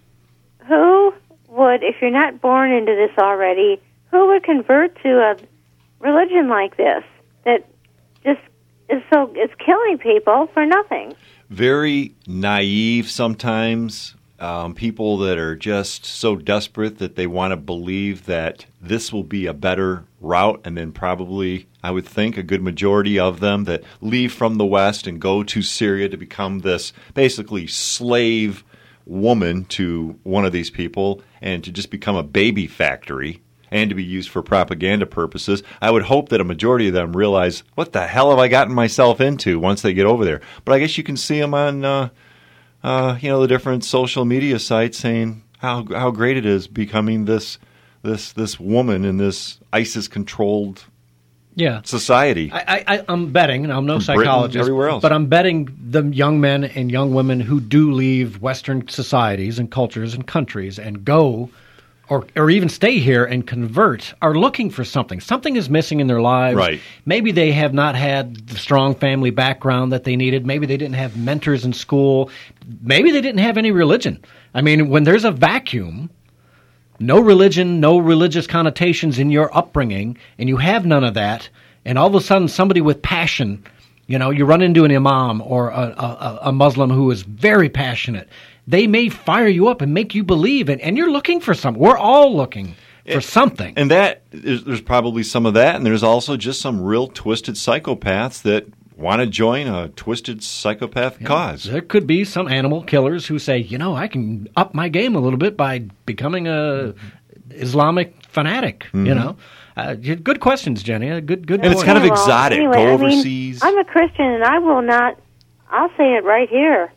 Who would, if you're not born into this already, who would convert to a religion like this that just is so is killing people for nothing? Very naive sometimes. Um, people that are just so desperate that they want to believe that this will be a better route, and then probably, I would think, a good majority of them that leave from the West and go to Syria to become this basically slave woman to one of these people and to just become a baby factory and to be used for propaganda purposes. I would hope that a majority of them realize, what the hell have I gotten myself into once they get over there? But I guess you can see them on... Uh, Uh, you know, the different social media sites saying how how great it is becoming this this this woman in this ISIS-controlled yeah. society. I, I, I'm betting, and I'm no From Britain, psychologist, everywhere else. but I'm betting the young men and young women who do leave Western societies and cultures and countries and go or or even stay here and convert are looking for something. Something is missing in their lives. Right. Maybe they have not had the strong family background that they needed. Maybe they didn't have mentors in school. Maybe they didn't have any religion. I mean, when there's a vacuum, no religion, no religious connotations in your upbringing, and you have none of that, and all of a sudden somebody with passion, you know, you run into an imam or a, a, a Muslim who is very passionate, they may fire you up and make you believe, and, and you're looking for something. We're all looking for something. And that, there's, there's probably some of that, and there's also just some real twisted psychopaths that want to join a twisted psychopath Yeah, cause. There could be some animal killers who say, you know, I can up my game a little bit by becoming a Islamic fanatic, Mm-hmm. you know. Uh, good questions, Jenny. Uh, Good, good. And it's point. kind of Well, exotic. Anyway, Go I mean, overseas. I'm a Christian, and I will not. I'll say it right here.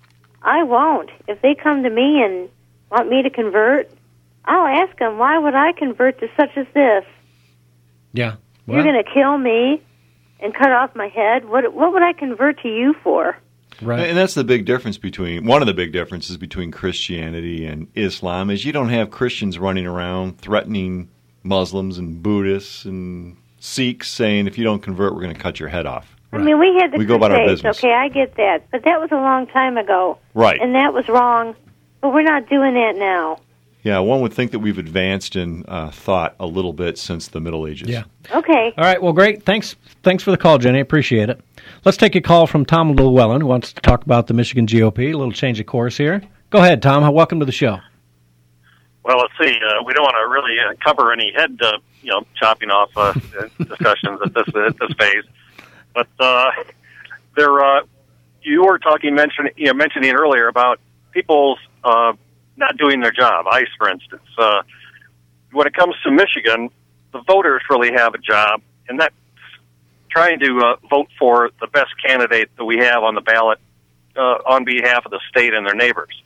I won't. If they come to me and want me to convert, I'll ask them, why would I convert to such as this? Yeah. Well, You're going to kill me and cut off my head? What What would I convert to you for? right. And that's the big difference between, one of the big differences between Christianity and Islam is you don't have Christians running around threatening Muslims and Buddhists and Sikhs saying, if you don't convert, we're going to cut your head off. I mean, we had the We go about our Crusades, business. okay, I get that. But that was a long time ago. Right. And that was wrong. But we're not doing that now. Yeah, one would think that we've advanced in uh, thought a little bit since the Middle Ages. Yeah. Okay. All right. Well, great. Thanks. Thanks for the call, Jenny. Appreciate it. Let's take a call from Tom Llewellyn, who wants to talk about the Michigan G O P. A little change of course here. Go ahead, Tom. Welcome to the show. Well, let's see. Uh, we don't want to really uh, cover any head, uh, you know, chopping off uh, discussions at this at this phase. But uh, there, uh, you were talking, mention, you know, mentioning earlier about people's uh, not doing their job. ICE, for instance. Uh, when it comes to Michigan, the voters really have a job, and that's trying to uh, vote for the best candidate that we have on the ballot uh, on behalf of the state and their neighbors.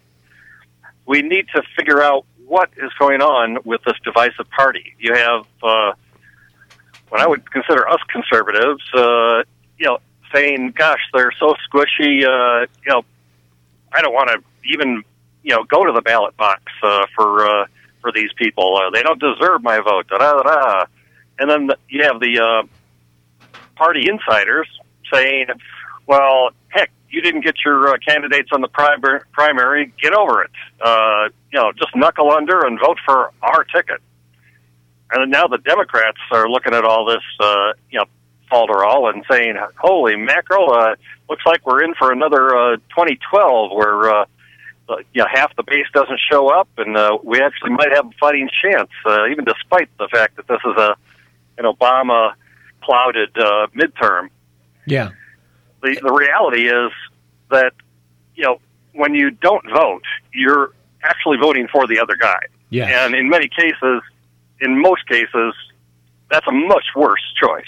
We need to figure out what is going on with this divisive party. You have uh, what I would consider us conservatives, uh, you know, saying, "Gosh, they're so squishy." Uh, you know, I don't want to even, you know, go to the ballot box uh, for uh, for these people. Uh, they don't deserve my vote. Da da da. And then the, you have the uh, party insiders saying, "Well, heck, you didn't get your uh, candidates on the primary. Primary. Get over it. Uh, you know, just knuckle under and vote for our ticket." And then now the Democrats are looking at all this, uh, you know, falderall and saying, "Holy mackerel! Uh, looks like we're in for another uh, twenty twelve where uh, uh, you know, half the base doesn't show up, and uh, we actually might have a fighting chance, uh, even despite the fact that this is a an Obama clouded uh, midterm." Yeah. The the reality is that, you know, when you don't vote, you're actually voting for the other guy. Yes. And in many cases, in most cases, that's a much worse choice.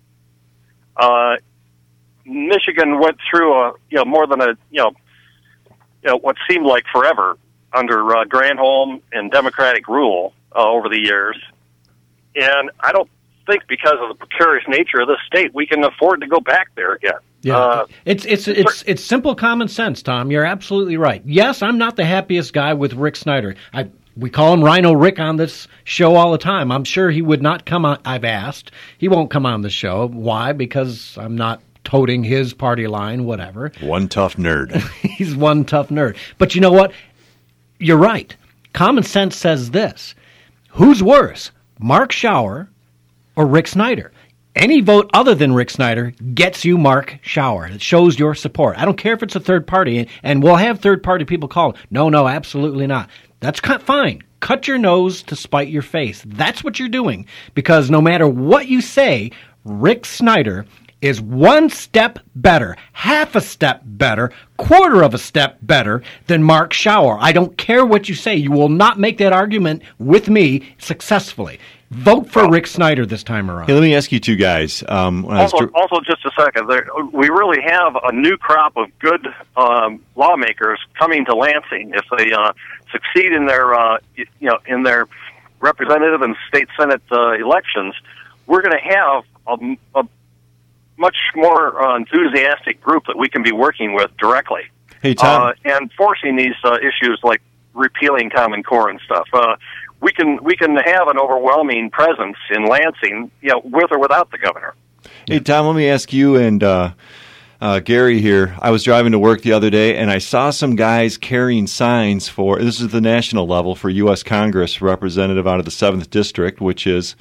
Uh, Michigan went through a, you know, more than a, you know, you know, what seemed like forever under uh, Granholm and Democratic rule uh, over the years. And I don't think because of the precarious nature of the state, we can afford to go back there again. Yeah, Uh, it's it's it's it's simple common sense, Tom. You're absolutely right. Yes, I'm not the happiest guy with Rick Snyder. I we call him Rhino Rick on this show all the time. I'm sure he would not come on. I've asked. He won't come on the show. Why? Because I'm not toting his party line. Whatever. One tough nerd. He's one tough nerd. But you know what? You're right. Common sense says this: who's worse, Mark Schauer or Rick Snyder? Any vote other than Rick Snyder gets you Mark Schauer. It shows your support. I don't care if it's a third party, and we'll have third-party people call. No, no, absolutely not. That's cut, fine. Cut your nose to spite your face. That's what you're doing, because no matter what you say, Rick Snyder is one step better, half a step better, quarter of a step better than Mark Schauer. I don't care what you say. You will not make that argument with me successfully. Vote for Rick Snyder this time around. Hey, let me ask you two guys. Um, when I was Also, dr- also, just a second. There, we really have a new crop of good um, lawmakers coming to Lansing. If they uh, succeed in their, uh, you know, in their representative and state senate uh, elections, we're going to have a, a much more uh, enthusiastic group that we can be working with directly. Hey, Tom. Uh, and forcing these uh, issues like repealing Common Core and stuff. Uh, we can we can have an overwhelming presence in Lansing, you know, with or without the governor. Hey, Tom, let me ask you and uh, uh, Gary here. I was driving to work the other day, and I saw some guys carrying signs for, this is the national level, for U S Congress representative out of the seventh District, which is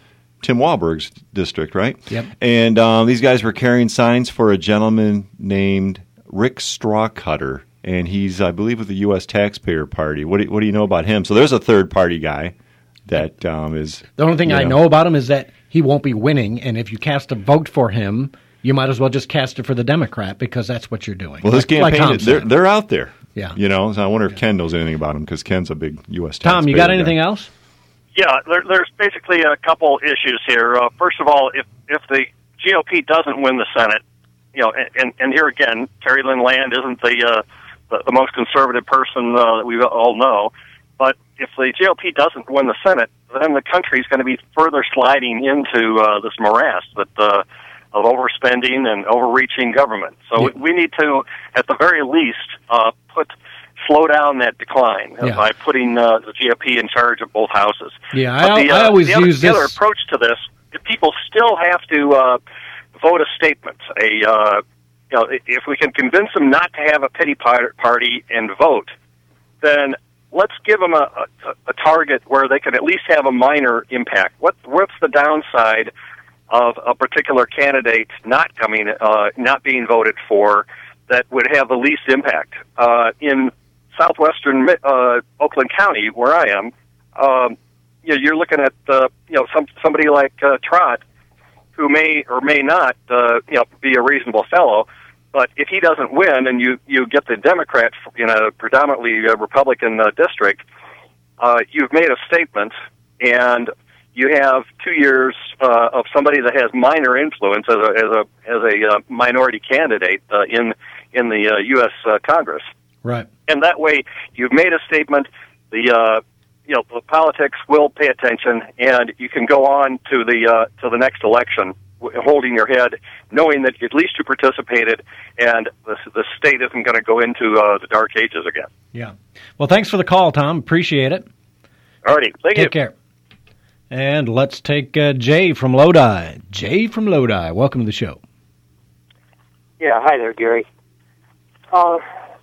Tim Walberg's district, right? Yep. And um, these guys were carrying signs for a gentleman named Rick Strawcutter, and he's, I believe, with the U S Taxpayer Party. What do, what do you know about him? So there's a third-party guy that um, is... The only thing you I know, know about him is that he won't be winning, and if you cast a vote for him, you might as well just cast it for the Democrat because that's what you're doing. Well, his like, like campaign, Tom is, they're, said. they're out there. Yeah. You know, so I wonder if Ken knows anything about him because Ken's a big U S taxpayer. Tom, you got anything guy. else? Yeah, there, there's basically a couple issues here. Uh, first of all, if if the G O P doesn't win the Senate, you know, and, and here again, Terry Lynn Land isn't the uh, the, the most conservative person uh, that we all know, but if the G O P doesn't win the Senate, then the country is going to be further sliding into uh, this morass that uh, of overspending and overreaching government. So Yeah. we need to, at the very least, uh, put slow down that decline uh, Yeah. by putting uh, the G O P in charge of both houses. Yeah, But I, the, I uh, always the other, use the other this. approach to this, if people still have to uh, vote a statement, a uh, you know, if we can convince them not to have a pity par- party and vote, then let's give them a, a, a target where they can at least have a minor impact. What what's the downside of a particular candidate not coming, uh, not being voted for, that would have the least impact? Uh, in southwestern uh, Oakland County, where I am, um, you know, you're looking at uh, you know some somebody like uh, Trott, who may or may not uh, you know be a reasonable fellow, but if he doesn't win and you you get the Democrat in a predominantly uh, Republican uh, district, uh, you've made a statement, and you have two years uh, of somebody that has minor influence as a as a as a uh, minority candidate uh, in in the uh, U S Uh, Congress. Right. And that way, you've made a statement. The uh, you know the politics will pay attention, and you can go on to the uh, to the next election w- holding your head, knowing that at least you participated, and the the state isn't going to go into uh, the dark ages again. Yeah. Well, thanks for the call, Tom. Appreciate it. All righty. Thank you. Take care. And let's take uh, Jay from Lodi. Jay from Lodi, welcome to the show. Yeah, hi there, Gary. Uh,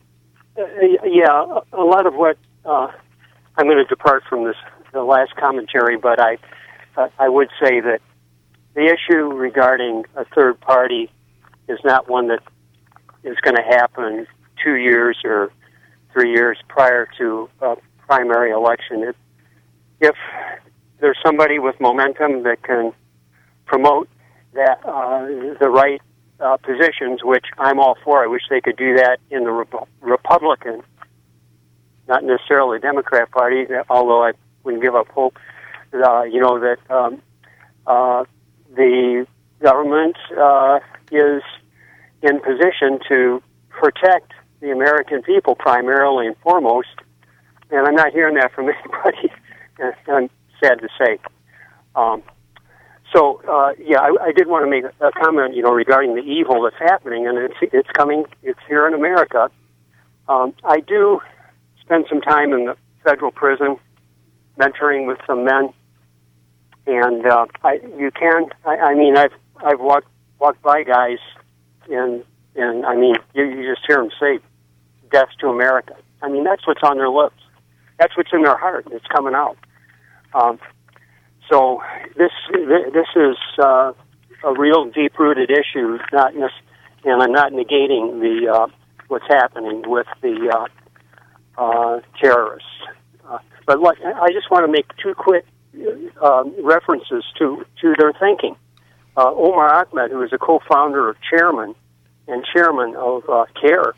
yeah, a lot of what uh, I'm going to depart from this the last commentary, but I uh, I would say that the issue regarding a third party is not one that is going to happen two years or three years prior to a primary election. It, if there's somebody with momentum that can promote that uh, the right uh, positions, which I'm all for. I wish they could do that in the Rep- Republican, not necessarily Democrat Party, although I wouldn't give up hope, uh, you know, that um, uh, the government uh, is in position to protect the American people primarily and foremost, and I'm not hearing that from anybody, and I'm sad to say. Um, so, uh, yeah, I, I did want to make a comment, you know, regarding the evil that's happening, and it's it's coming, it's here in America. Um, I do spend some time in the federal prison, mentoring with some men, and uh, I you can, I, I mean, I've I've walked walked by guys, and and I mean, you, you just hear them say, "Death to America." I mean, that's what's on their lips. That's what's in their heart. It's coming out. Um, so this this is uh, a real deep-rooted issue, not nec- and I'm not negating the uh, what's happening with the uh, uh, terrorists. Uh, but what, I just want to make two quick uh, references to, to their thinking. Uh, Omar Ahmed, who is a co-founder of Chairman and chairman of uh, CARE,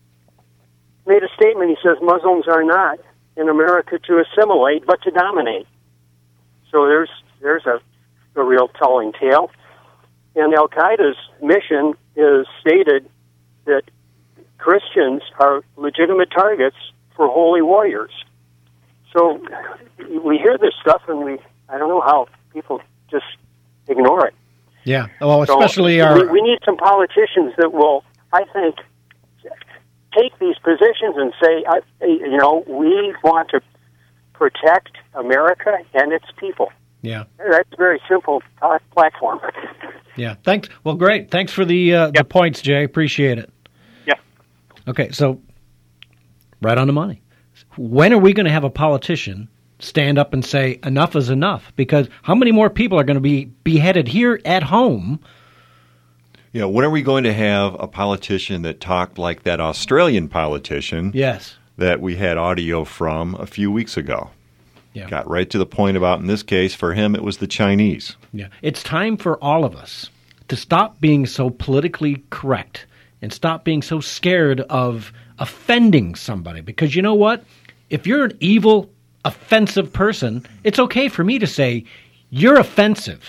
made a statement. He says Muslims are not in America to assimilate, but to dominate. So there's there's a, a real telling tale. And Al-Qaeda's mission is stated that Christians are legitimate targets for holy warriors. So we hear this stuff, and we I don't know how people just ignore it. Yeah, well, especially so our... We, we need some politicians that will, I think, take these positions and say, I, you know, we want to protect America and its people. Yeah. That's a very simple uh, platform. Yeah, thanks. Well, great. Thanks for the uh, the points, Jay. Appreciate it. Yeah. Okay, so right on the money. When are we going to have a politician stand up and say enough is enough, because how many more people are going to be beheaded here at home? You know, when are we going to have a politician that talked like that Australian politician Yes. that we had audio from a few weeks ago? Yeah. Got right to the point about, in this case, for him, it was the Chinese. Yeah. It's time for all of us to stop being so politically correct and stop being so scared of offending somebody. Because you know what? If you're an evil, offensive person, it's okay for me to say, you're offensive.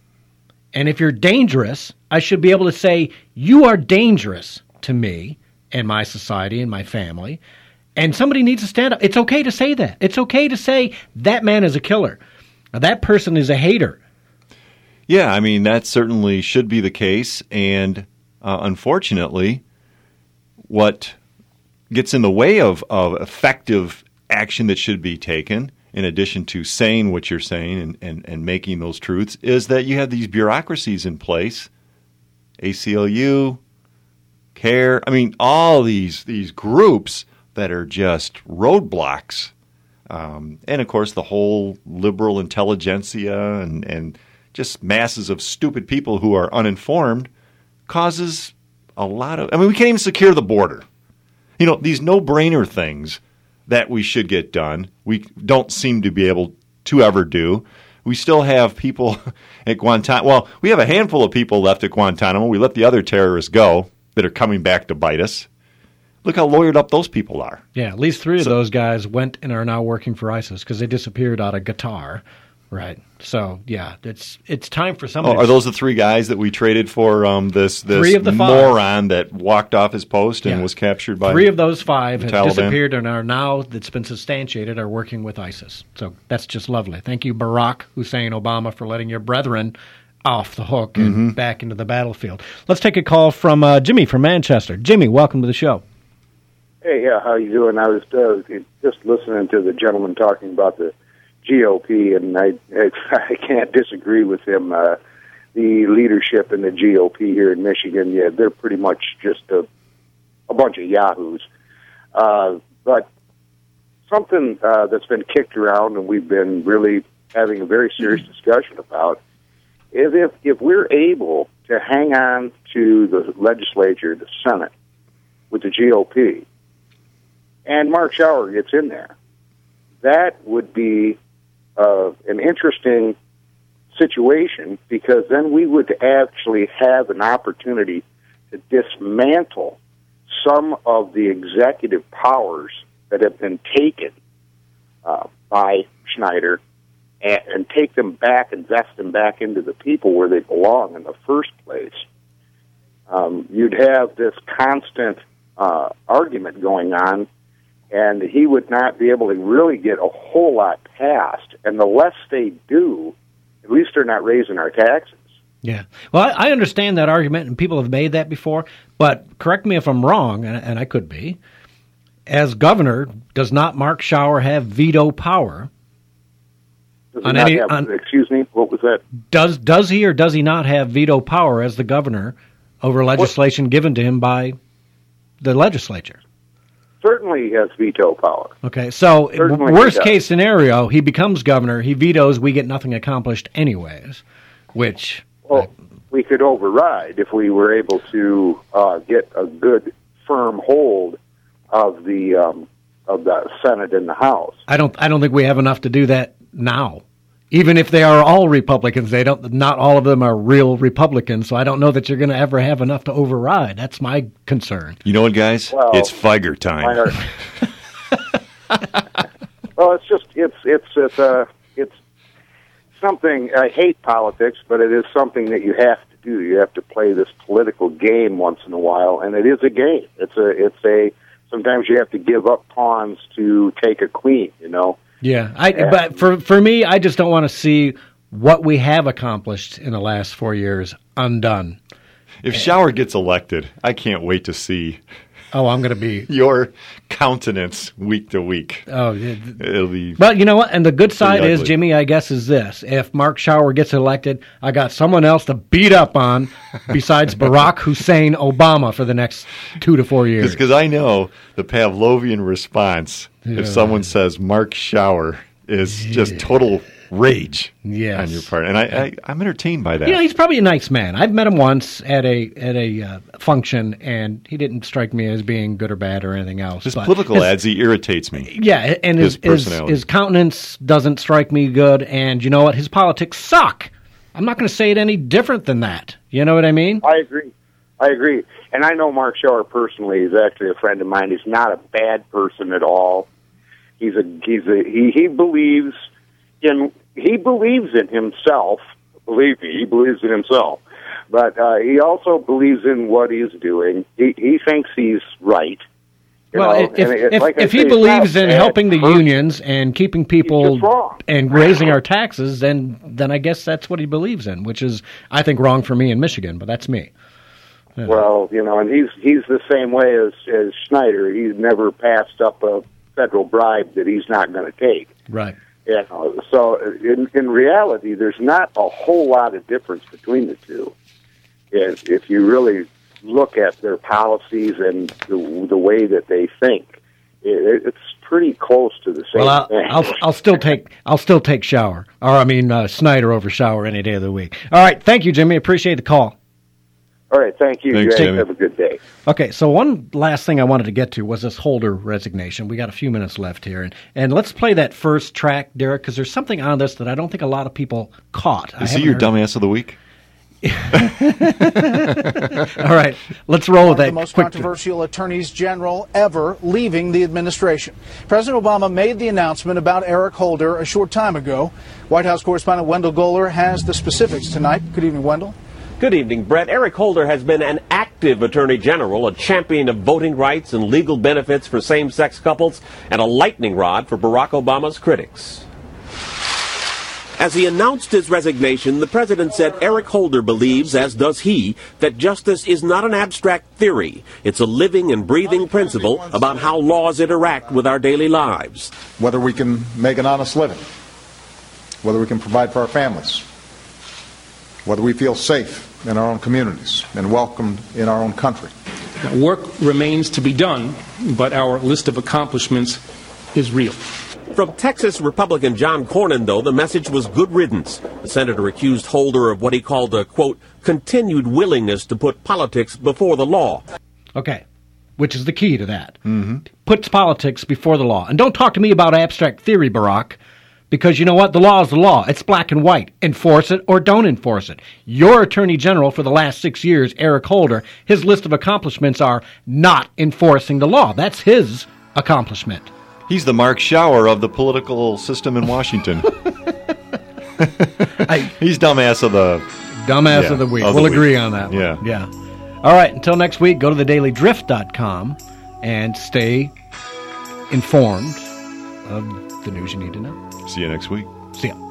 And if you're dangerous, I should be able to say, you are dangerous to me and my society and my family. And somebody needs to stand up. It's okay to say that. It's okay to say, that man is a killer. Or that person is a hater. Yeah, I mean, that certainly should be the case. And uh, unfortunately, what gets in the way of, of effective action that should be taken, in addition to saying what you're saying and, and, and making those truths, is that you have these bureaucracies in place, A C L U, CARE, I mean, all these these groups that are just roadblocks. Um, and, of course, the whole liberal intelligentsia and, and just masses of stupid people who are uninformed causes a lot of – I mean, we can't even secure the border. You know, these no-brainer things that we should get done, we don't seem to be able to ever do. We still have people at Guantanamo. Well, we have a handful of people left at Guantanamo. We let the other terrorists go that are coming back to bite us. Look how lawyered up those people are. Yeah, at least three of So- those guys went and are now working for ISIS because they disappeared out of Qatar. Right. So, yeah, it's it's time for Oh, somebody. are those the three guys that we traded for um, this this Three of the five. moron that walked off his post and Yeah. was captured by Three of those five the have Taliban? disappeared and are now, that's been substantiated, are working with ISIS. So that's just lovely. Thank you, Barack Hussein Obama, for letting your brethren off the hook and Mm-hmm. back into the battlefield. Let's take a call from uh, Jimmy from Manchester. Jimmy, welcome to the show. Hey, yeah, how you doing? I was uh, just listening to the gentleman talking about the G O P, and I I, I can't disagree with him. Uh, the leadership in the G O P here in Michigan, yeah, they're pretty much just a, a bunch of yahoos. Uh, but something uh, that's been kicked around, and we've been really having a very serious discussion about, is if, if we're able to hang on to the legislature, the Senate, with the G O P, and Mark Schauer gets in there, that would be uh, an interesting situation, because then we would actually have an opportunity to dismantle some of the executive powers that have been taken uh, by Schneider and, and take them back, invest them back into the people where they belong in the first place. Um, you'd have this constant uh, argument going on, and he would not be able to really get a whole lot passed. And the less they do, at least they're not raising our taxes. Yeah. Well, I, I understand that argument, and people have made that before, but correct me if I'm wrong, and, and I could be. As governor, does not Mark Schauer have veto power? Does he On not any- have- on- excuse me, what was that? Does does he or does he not have veto power as the governor over legislation given to him by the legislature? Certainly he has veto power. Okay, so Certainly w- worst he does. case scenario, he becomes governor, he vetoes, we get nothing accomplished anyways, which... Well, we could override if we were able to uh, get a good, firm hold of the um, of the Senate and the House. I don't I don't think we have enough to do that now. Even if they are all Republicans, they don't. Not all of them are real Republicans, so I don't know that you're going to ever have enough to override. That's my concern. You know what, guys? Well, it's Feiger time. Well, it's just it's it's it's uh, it's something. I hate politics, but it is something that you have to do. You have to play this political game once in a while, and it is a game. It's a it's a. Sometimes you have to give up pawns to take a queen. You know. Yeah, I, Yeah. but for for me, I just don't want to see what we have accomplished in the last four years undone. If Schauer gets elected, I can't wait to see. Oh, I'm going to be your countenance week to week. Oh, yeah. It'll be. But you know what? And the good side pretty is, ugly. Jimmy, I guess, is this. If Mark Schauer gets elected, I got someone else to beat up on besides Barack Hussein Obama for the next two to four years. Because I know the Pavlovian response Yeah. if someone says Mark Schauer is just total rage Yes. on your part. And I, I, I'm entertained by that. You know, he's probably a nice man. I've met him once at a at a uh, function, and he didn't strike me as being good or bad or anything else. His but political his, ads, he irritates me. Yeah, and his His his, personality. his countenance doesn't strike me good, and you know what? His politics suck. I'm not going to say it any different than that. You know what I mean? I agree. I agree. And I know Mark Schauer personally. He's actually a friend of mine. He's not a bad person at all. He's a he's a he, he believes in he believes in himself. Believe me, he believes in himself. But uh, he also believes in what he's doing. He he thinks he's right. You Well, know, if and it- if, like I if say, he it's not believes a in bad helping the person. unions and keeping people just wrong. and raising our taxes, then then I guess that's what he believes in, which is, I think, wrong for me in Michigan, but that's me. Yeah. Well, you know, and he's he's the same way as as Schneider. He's never passed up a federal bribe that he's not going to take. Right. You know, so in in reality, there's not a whole lot of difference between the two. If, if you really look at their policies and the, the way that they think, it, it's pretty close to the same Well, I'll, thing. I'll I'll still take I'll still take Shower, or I mean uh, Snyder over Shower any day of the week. All right, thank you, Jimmy. Appreciate the call. All right, thank you. Thanks, you guys Jimmy. have a good day. Okay, so one last thing I wanted to get to was this Holder resignation. We got a few minutes left here, and, and let's play that first track, Derek, because there's something on this that I don't think a lot of people caught. I Is he haven't your heard- dumbass of the week? All right, let's roll with One of that. the most quick- controversial attorneys general ever leaving the administration. President Obama made the announcement about Eric Holder a short time ago. White House correspondent Wendell Goler has the specifics tonight. Good evening, Wendell. Good evening, Brett. Eric Holder has been an active attorney general, a champion of voting rights and legal benefits for same-sex couples, and a lightning rod for Barack Obama's critics. As he announced his resignation, the president said Eric Holder believes, as does he, that justice is not an abstract theory. It's a living and breathing principle about how laws interact with our daily lives. Whether we can make an honest living, whether we can provide for our families, whether we feel safe in our own communities and welcomed in our own country. Work remains to be done, but our list of accomplishments is real. From Texas Republican John Cornyn, though, the message was good riddance. The senator accused Holder of what he called a, quote, continued willingness to put politics before the law. Okay, which is the key to that. Mm-hmm. Puts politics before the law. And don't talk to me about abstract theory, Barack, because you know what? The law is the law. It's black and white. Enforce it or don't enforce it. Your Attorney General for the last six years, Eric Holder, his list of accomplishments are not enforcing the law. That's his accomplishment. He's the Mark Schauer of the political system in Washington. I, He's dumbass of the... Dumbass yeah, of the week. of We'll the agree week. on that Yeah. one. Yeah. All right, until next week, go to the daily drift dot com and stay informed of the news you need to know. See you next week. See ya.